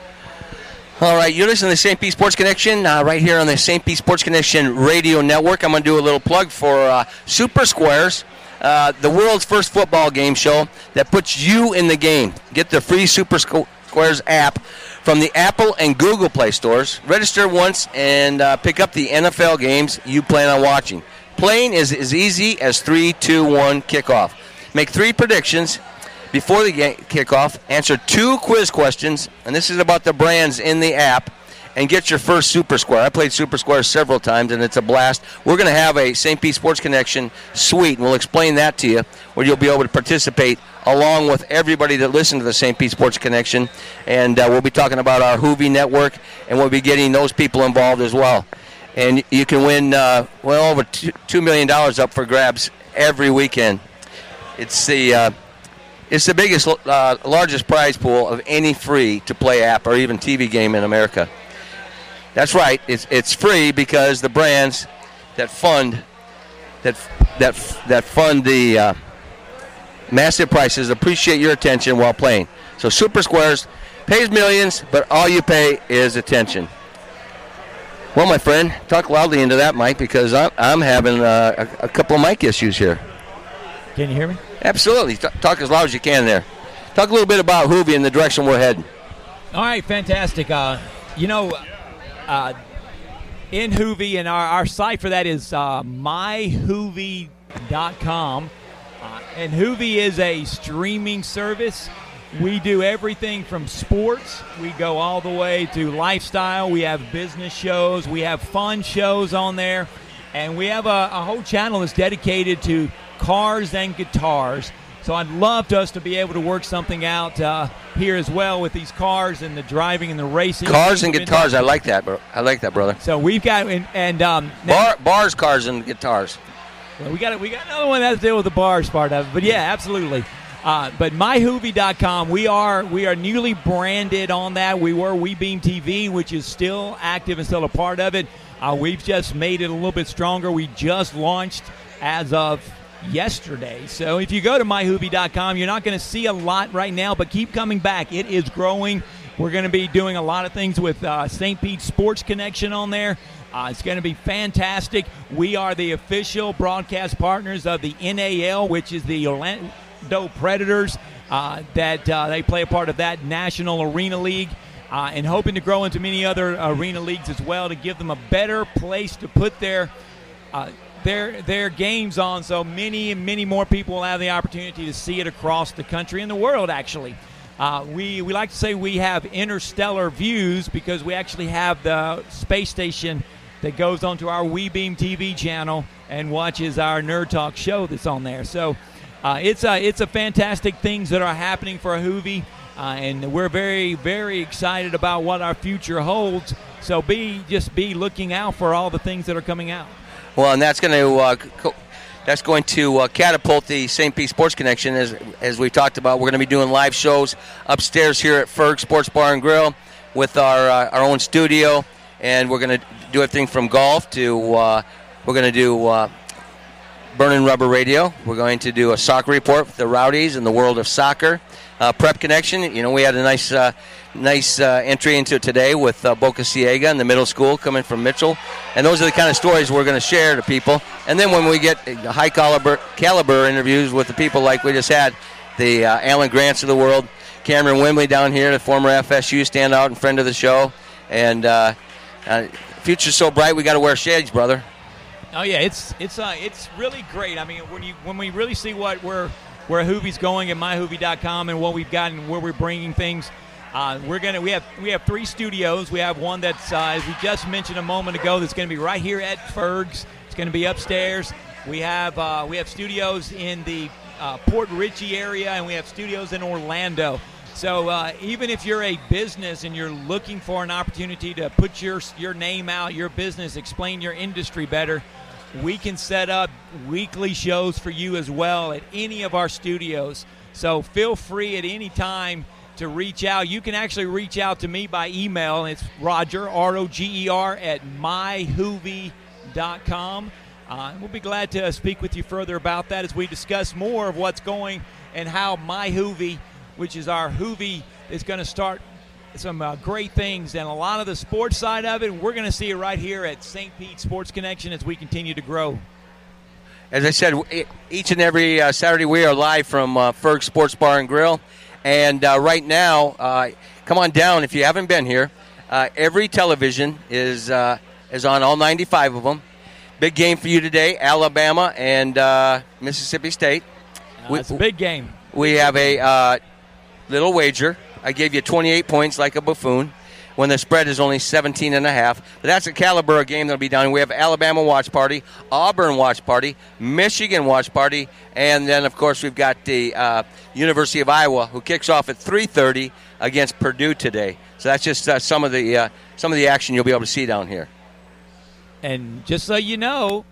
All right, you're listening to Saint Pete Sports Connection uh, right here on the Saint Pete Sports Connection radio network. I'm going to do a little plug for uh, Super Squares, uh, the world's first football game show that puts you in the game. Get the free Super Squares app from the Apple and Google Play stores. Register once and uh, pick up the N F L games you plan on watching. Playing is as easy as three, two, one, kickoff. Make three predictions before the game kickoff, answer two quiz questions, and this is about the brands in the app, and get your first Super Square. I played Super Square several times, and it's a blast. We're going to have a Saint Pete Sports Connection suite, and we'll explain that to you, where you'll be able to participate along with everybody that listens to the Saint Pete Sports Connection, and uh, we'll be talking about our Hoovie network, and we'll be getting those people involved as well. And you can win, uh, well, over two million dollars up for grabs every weekend. It's the... Uh, It's the biggest, uh, largest prize pool of any free-to-play app or even T V game in America. That's right. It's it's free because the brands that fund that that that fund the uh, massive prices appreciate your attention while playing. So Super Squares pays millions, but all you pay is attention. Well, my friend, talk loudly into that mic because I'm I'm having uh, a, a couple of mic issues here. Can you hear me? Absolutely. T- talk as loud as you can there. Talk a little bit about Hoovie and the direction we're heading. All right, fantastic. Uh, you know, uh, in Hoovie, and our, our site for that is uh, my hoovie dot com. Uh, and Hoovie is a streaming service. We do everything from sports. We go all the way to lifestyle. We have business shows. We have fun shows on there. And we have a, a whole channel that's dedicated to cars and guitars. So I'd love to us to be able to work something out uh, here as well with these cars and the driving and the racing. Cars and guitars, I like that, bro. I like that, brother. So we've got and, and um, Bar, bars, cars, and guitars. Well, we got we got another one that has to deal with the bars part of it, but yeah, absolutely. Uh, but my hoovie dot com, we are we are newly branded on that. We were WeBeam T V, which is still active and still a part of it. Uh, we've just made it a little bit stronger. We just launched as of yesterday. So if you go to my hoovie dot com, you're not going to see a lot right now, but keep coming back. It is growing. We're going to be doing a lot of things with uh, Saint Pete Sports Connection on there. Uh, it's going to be fantastic. We are the official broadcast partners of the N A L, which is the Orlando Predators. Uh, that uh, they play a part of that National Arena League. Uh, and hoping to grow into many other arena leagues as well to give them a better place to put their uh, their their games on, so many and many more people will have the opportunity to see it across the country and the world, actually. Uh, we, we like to say we have interstellar views because we actually have the space station that goes onto our WeBeam T V channel and watches our Nerd Talk show that's on there. So uh, it's, a, it's a fantastic things that are happening for a Hoovie. Uh, and we're very, very excited about what our future holds. So be just be looking out for all the things that are coming out. Well, and that's going to uh, co- that's going to uh, catapult the Saint Pete Sports Connection, as as we talked about. We're going to be doing live shows upstairs here at Ferg Sports Bar and Grill with our uh, our own studio, and we're going to do everything from golf to uh, we're going to do uh, Burning Rubber Radio. We're going to do a soccer report with the Rowdies in the world of soccer. Uh, Prep Connection, you know, we had a nice uh, nice uh, entry into it today with uh, Boca Ciega in the middle school coming from Mitchell. And those are the kind of stories we're going to share to people. And then when we get high caliber, caliber interviews with the people like we just had, the uh, Alan Grants of the world, Cameron Wembley down here, the former F S U standout and friend of the show. And uh, uh, future's so bright, we got to wear shades, brother. Oh, yeah, it's it's uh, it's really great. I mean, when you when we really see what we're where Hoovie's going at my hoovie dot com and what we've got and where we're bringing things, Uh, we're gonna we have we have three studios. We have one that's uh, as we just mentioned a moment ago, that's going to be right here at Ferg's. It's going to be upstairs. We have uh, we have studios in the uh, Port Richey area, and we have studios in Orlando. So uh, even if you're a business and you're looking for an opportunity to put your your name out, your business, explain your industry better, we can set up weekly shows for you as well at any of our studios. So feel free at any time to reach out. You can actually reach out to me by email. It's Roger, R O G E R, at my hoovy dot com. Uh, we'll be glad to speak with you further about that as we discuss more of what's going and how My Hoovy, which is our Hoovy, is going to start some uh, great things and a lot of the sports side of it. We're going to see it right here at Saint Pete Sports Connection as we continue to grow. As I said, each and every uh, Saturday we are live from uh, Ferg Sports Bar and Grill. And uh, right now, uh, come on down if you haven't been here. Uh, every television is uh, is on, all ninety-five of them. Big game for you today, Alabama and uh, Mississippi State. Uh, it's a big game. We have a uh, little wager. I gave you twenty-eight points like a buffoon when the spread is only seventeen and a half. But that's a caliber of game that'll be done. We have Alabama watch party, Auburn watch party, Michigan watch party, and then, of course, we've got the uh, University of Iowa, who kicks off at three thirty against Purdue today. So that's just uh, some of the uh, some of the action you'll be able to see down here. And just so you know,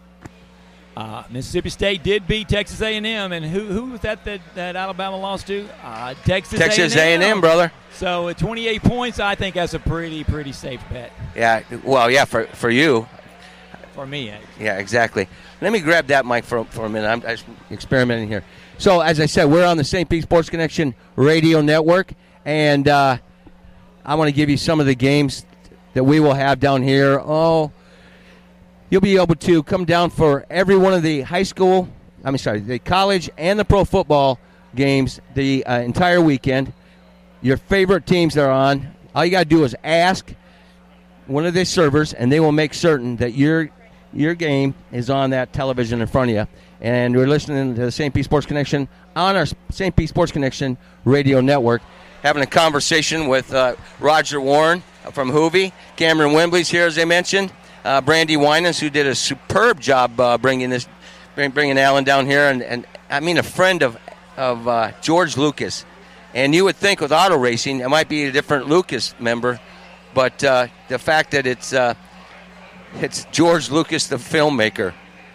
uh, Mississippi State did beat Texas A and M, and who who was that that, that Alabama lost to? Uh, Texas Texas A and M. A and M, brother. So at twenty-eight points, I think that's a pretty pretty safe bet. Yeah, well, yeah, for for you. For me, actually. Yeah, exactly. Let me grab that mic for for a minute. I'm, I'm experimenting here. So, as I said, we're on the Saint Pete Sports Connection radio network, and uh, I want to give you some of the games that we will have down here. Oh, you'll be able to come down for every one of the high school, I'm sorry, the college and the pro football games the uh, entire weekend. Your favorite teams are on. All you got to do is ask one of the servers, and they will make certain that your your game is on that television in front of you. And we're listening to the Saint Pete Sports Connection on our Saint Pete Sports Connection radio network, having a conversation with uh, Roger Warren from Hoovy. Cameron Wembley's here, as I mentioned. Uh, Brandy Winans, who did a superb job uh, bringing this, bring, bringing Alan down here, and, and I mean a friend of of uh, George Lucas. And you would think with auto racing, it might be a different Lucas member, but uh, the fact that it's uh, it's George Lucas, the filmmaker.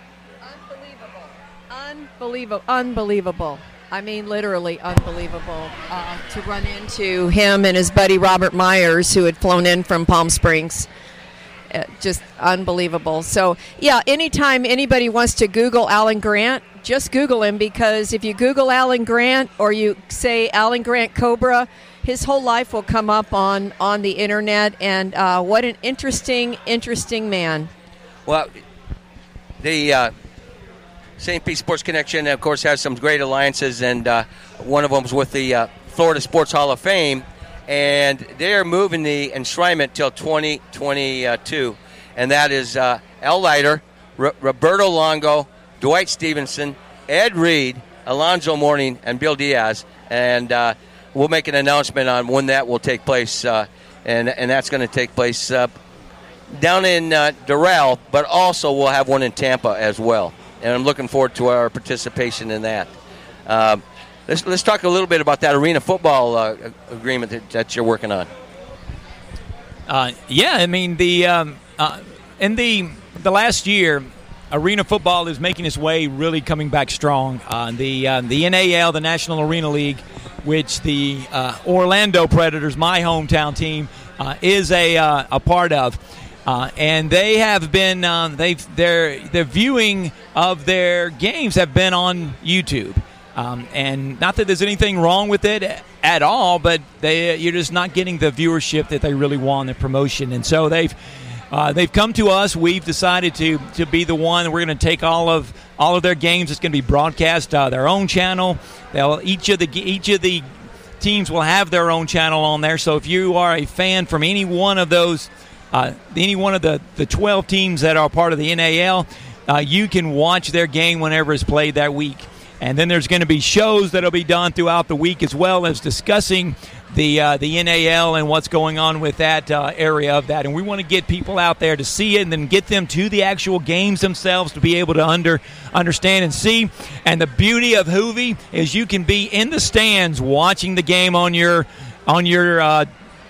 Unbelievable. Unbelievable. I mean, literally unbelievable uh, to run into him and his buddy Robert Myers, who had flown in from Palm Springs. Uh, just unbelievable. So, yeah, anytime anybody wants to Google Alan Grant, just Google him, because if you Google Alan Grant or you say Alan Grant Cobra, his whole life will come up on, on the internet. And uh, what an interesting, interesting man. Well, the uh, Saint Pete Sports Connection, of course, has some great alliances, and uh, one of them is with the uh, Florida Sports Hall of Fame. And they are moving the enshrinement till twenty twenty-two, and that is uh, Al Leiter, R- Roberto Longo, Dwight Stevenson, Ed Reed, Alonzo Mourning, and Bill Diaz. And uh, we'll make an announcement on when that will take place, uh, and and that's going to take place uh, down in uh, Doral, but also we'll have one in Tampa as well. And I'm looking forward to our participation in that. Uh, Let's let's talk a little bit about that arena football uh, agreement that, that you're working on. Uh, yeah, I mean the um, uh, in the the last year, arena football is making its way, really coming back strong. Uh, the uh, the N A L, the National Arena League, which the uh, Orlando Predators, my hometown team, uh, is a uh, a part of. Uh, and they have been um, they've their their viewing of their games have been on YouTube. Um, and not that there's anything wrong with it at all, but they, you're just not getting the viewership that they really want, the promotion. And so they've uh, they've come to us. We've decided to to be the one. We're going to take all of all of their games. It's going to be broadcast uh, their own channel. They'll each of the each of the teams will have their own channel on there. So if you are a fan from any one of those, uh, any one of the the twelve teams that are part of the N A L, uh, you can watch their game whenever it's played that week. And then there's going to be shows that will be done throughout the week as well as discussing the uh, the N A L and what's going on with that uh, area of that. And we want to get people out there to see it and then get them to the actual games themselves to be able to under understand and see. And the beauty of Hoovie is you can be in the stands watching the game on your on your uh,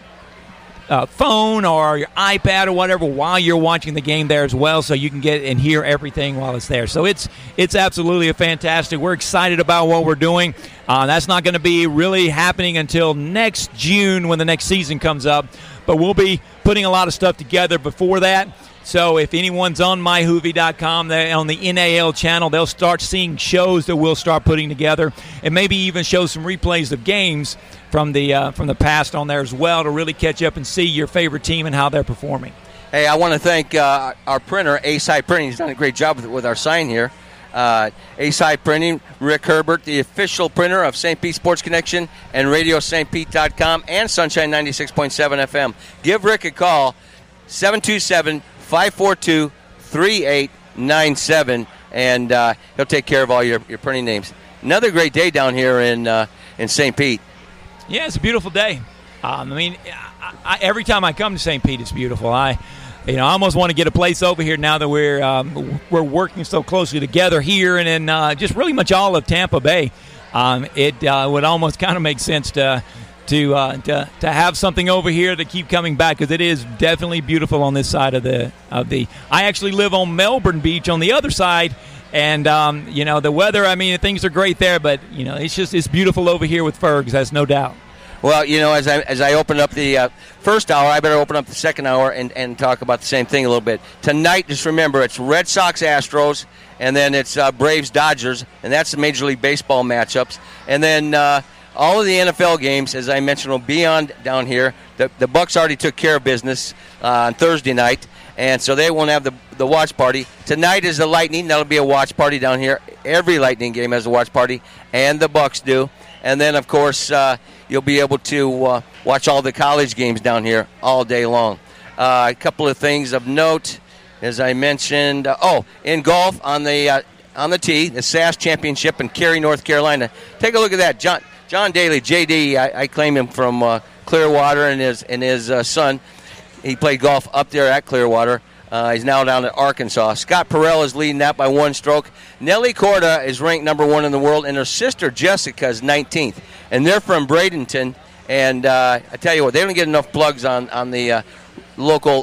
uh, phone or your iPad or whatever while you're watching the game there as well, so you can get and hear everything while it's there. So it's it's absolutely a fantastic. We're excited about what we're doing. Uh, that's not going to be really happening until next June when the next season comes up, but we'll be putting a lot of stuff together before that. So if anyone's on my hoovie dot com, on the N A L channel, they'll start seeing shows that we'll start putting together, and maybe even show some replays of games from the uh, from the past on there as well to really catch up and see your favorite team and how they're performing. Hey, I want to thank uh, our printer, A-Side Printing. He's done a great job with, with our sign here. Uh, A-Side Printing, Rick Herbert, the official printer of Saint Pete Sports Connection and radio st pete dot com and Sunshine ninety-six point seven F M. Give Rick a call, seven two seven, five four two, three eight nine seven, and uh, he'll take care of all your, your printing names. Another great day down here in uh, in Saint Pete. Yeah, it's a beautiful day. Um, I mean, I, I, every time I come to Saint Pete, it's beautiful. I, you know, I almost want to get a place over here now that we're um, we're working so closely together here and in uh, just really much all of Tampa Bay. Um, it uh, would almost kind of make sense to to, uh, to to have something over here to keep coming back, because it is definitely beautiful on this side of the of the. I actually live on Melbourne Beach on the other side. And, um, you know, the weather, I mean, things are great there, but, you know, it's just it's beautiful over here with Fergs, that's no doubt. Well, you know, as I as I open up the uh, first hour, I better open up the second hour and, and talk about the same thing a little bit. Tonight, just remember, it's Red Sox Astros, and then it's uh, Braves Dodgers, and that's the Major League Baseball matchups. And then uh, all of the N F L games, as I mentioned, will be on down here. The, the Bucks already took care of business uh, on Thursday night, and so they won't have the the watch party. Tonight is the Lightning. That'll be a watch party down here. Every Lightning game has a watch party, and the Bucks do. And then, of course, uh, you'll be able to uh, watch all the college games down here all day long. Uh, a couple of things of note, as I mentioned. Uh, oh, in golf on the uh, on the tee, the S A S Championship in Cary, North Carolina. Take a look at that. John John Daly, J D. I, I claim him from uh, Clearwater, and his and his uh, son. He played golf up there at Clearwater. Uh, he's now down at Arkansas. Scott Perrell is leading that by one stroke. Nelly Corda is ranked number one in the world, and her sister Jessica is nineteenth. And they're from Bradenton. And uh, I tell you what, they don't get enough plugs on, on the uh, local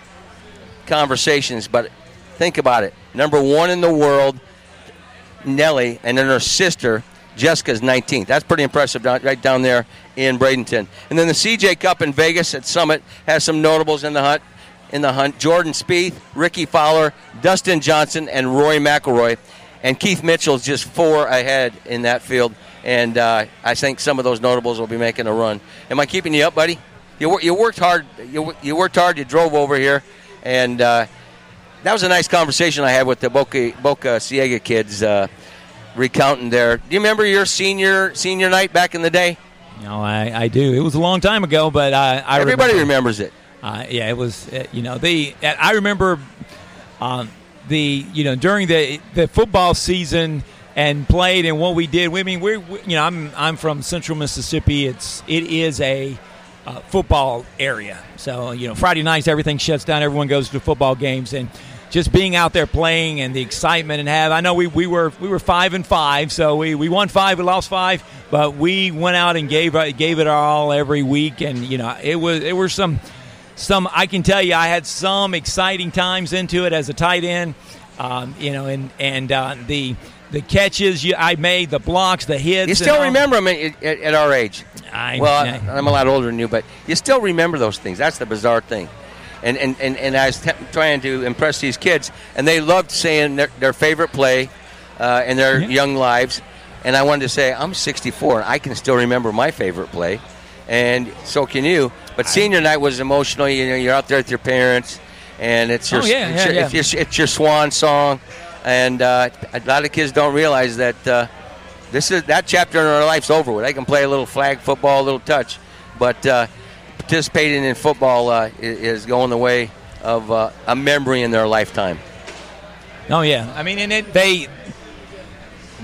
conversations. But think about it. Number one in the world, Nelly, and then her sister, Jessica's nineteenth. That's pretty impressive down, right down there in Bradenton. And then the C J Cup in Vegas at Summit has some notables in the hunt. In the hunt, Jordan Spieth, Ricky Fowler, Dustin Johnson, and Rory McIlroy. And Keith Mitchell's just four ahead in that field. And uh, I think some of those notables will be making a run. Am I keeping you up, buddy? You, you worked hard. You, you worked hard. You drove over here. And uh, that was a nice conversation I had with the Boca, Boca Ciega kids uh, recounting their. Do you remember your senior senior night back in the day? No, I, I do. It was a long time ago, but I, I Everybody remember. remembers it. Uh, yeah, it was. Uh, you know, the I remember um, the you know during the the football season and played and what we did. I mean, we're we, you know I'm I'm from Central Mississippi. It's it is a uh, football area. So you know Friday nights everything shuts down. Everyone goes to football games, and just being out there playing and the excitement and have. I know we, we were we were five and five, so we, we won five, we lost five, but we went out and gave gave it our all every week, and you know it was it were some. Some I can tell you, I had some exciting times into it as a tight end, um, you know, and and uh, the the catches you, I made, the blocks, the hits. You still and remember them at, at, at our age. I, well, I, I'm a lot older than you, but you still remember those things. That's the bizarre thing. And and, and, and I was t- trying to impress these kids, and they loved saying their, their favorite play uh, in their yeah. young lives. And I wanted to say, I'm sixty-four, and I can still remember my favorite play. And so can you. But senior night was emotional. You know, you're out there with your parents, and it's your, oh, yeah, it's, yeah, your yeah. It's, your it's your swan song. And uh, a lot of kids don't realize that uh, this is that chapter in their life's over with. They can play a little flag football, a little touch, but uh, participating in football uh, is going the way of uh, a memory in their lifetime. Oh yeah, I mean, and it they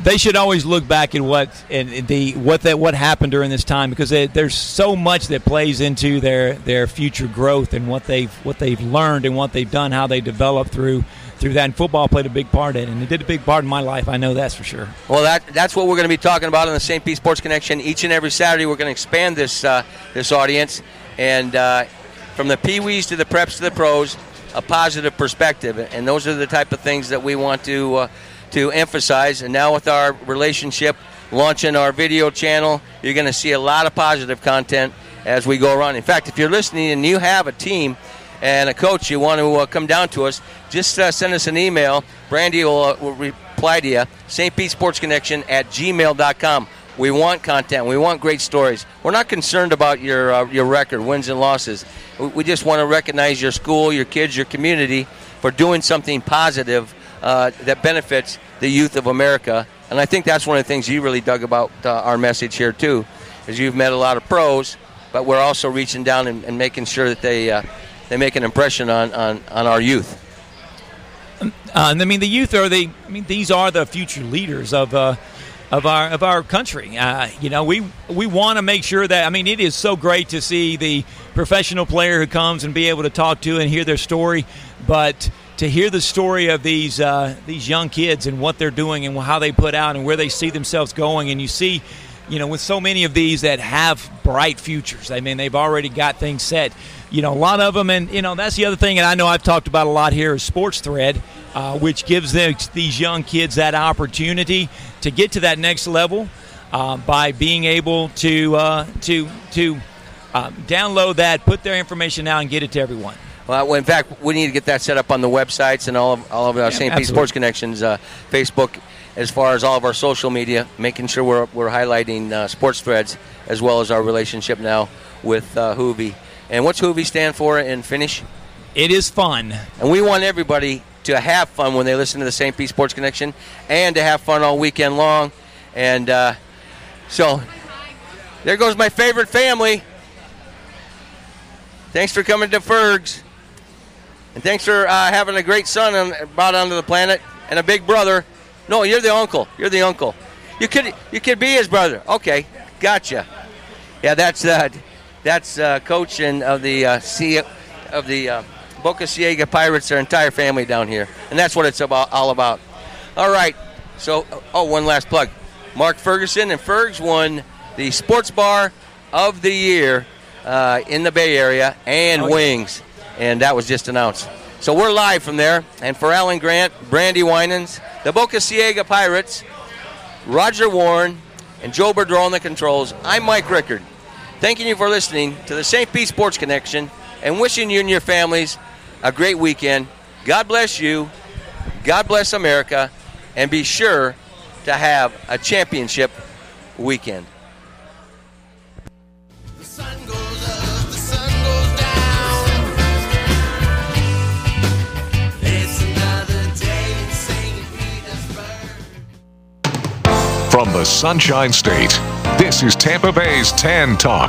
they should always look back at what and the what that what happened during this time, because they, there's so much that plays into their their future growth and what they've what they've learned and what they've done, how they developed through through that. And football played a big part in it, and it did a big part in my life. I know that's for sure. Well, that that's what we're going to be talking about on the Saint Pete Sports Connection each and every Saturday. We're going to expand this uh, this audience, and uh, from the Pee-wees to the preps to the pros, a positive perspective, and those are the type of things that we want to. Uh, to emphasize. And now with our relationship, launching our video channel, you're going to see a lot of positive content as we go around. In fact, if you're listening and you have a team and a coach, you want to uh, come down to us, just uh, send us an email. Brandy will, uh, will reply to you, Saint Pete Sports Connection at gmail dot com. We want content. We want great stories. We're not concerned about your uh, your record, wins and losses. We, we just want to recognize your school, your kids, your community for doing something positive Uh, that benefits the youth of America. And I think that's one of the things you really dug about uh, our message here too, is you've met a lot of pros, but we're also reaching down and, and making sure that they uh, they make an impression on, on, on our youth. Uh, and I mean, the youth are the. I mean, these are the future leaders of uh, of our of our country. Uh, you know, we we want to make sure that. I mean, it is so great to see the professional player who comes and be able to talk to and hear their story, but to hear the story of these uh, these young kids and what they're doing and how they put out and where they see themselves going. And you see, you know, with so many of these that have bright futures. I mean, they've already got things set. You know, a lot of them, and, you know, that's the other thing, and I know I've talked about a lot here, is Sports Thread, uh, which gives them, these young kids that opportunity to get to that next level uh, by being able to, uh, to, to uh, download that, put their information out, and get it to everyone. Well, in fact, we need to get that set up on the websites and all of all of our yeah, Saint Pete Sports Connections, uh, Facebook, as far as all of our social media, making sure we're we're highlighting uh, Sports Threads as well as our relationship now with uh, Hoovie. And what's Hoovie stand for in Finnish? It is fun. And we want everybody to have fun when they listen to the Saint Pete Sports Connection, and to have fun all weekend long. And uh, so there goes my favorite family. Thanks for coming to Ferg's. And thanks for uh, having a great son on, brought onto the planet, and a big brother. No, you're the uncle. You're the uncle. You could you could be his brother. Okay, gotcha. Yeah, that's uh, that's uh, coach and of the uh, C of the uh, Boca Ciega Pirates. Their entire family down here, and that's what it's about all about. All right. So, oh, one last plug. Mark Ferguson and Fergs won the Sports Bar of the Year uh, in the Bay Area, and oh, yeah. Wings. And that was just announced. So we're live from there. And for Alan Grant, Brandy Winans, the Boca Ciega Pirates, Roger Warren, and Joe Boudreau on the controls, I'm Mike Rickard. Thanking you for listening to the Saint Pete Sports Connection, and wishing you and your families a great weekend. God bless you. God bless America. And be sure to have a championship weekend. From the Sunshine State, this is Tampa Bay's Tan Talk.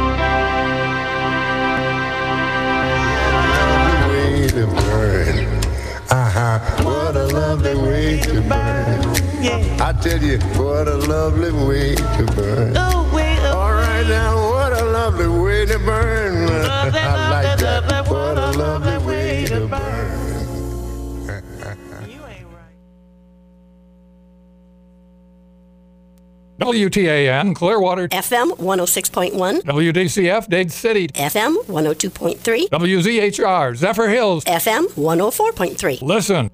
Way to burn. Uh-huh. What a lovely way to burn. I tell you, what a lovely way to burn. All right now, what a lovely way to burn. I like that. What a lovely way to burn. W T A N, Clearwater. F M one oh six point one. W D C F, Dade City. F M one oh two point three. W Z H R, Zephyr Hills. F M one oh four point three. Listen.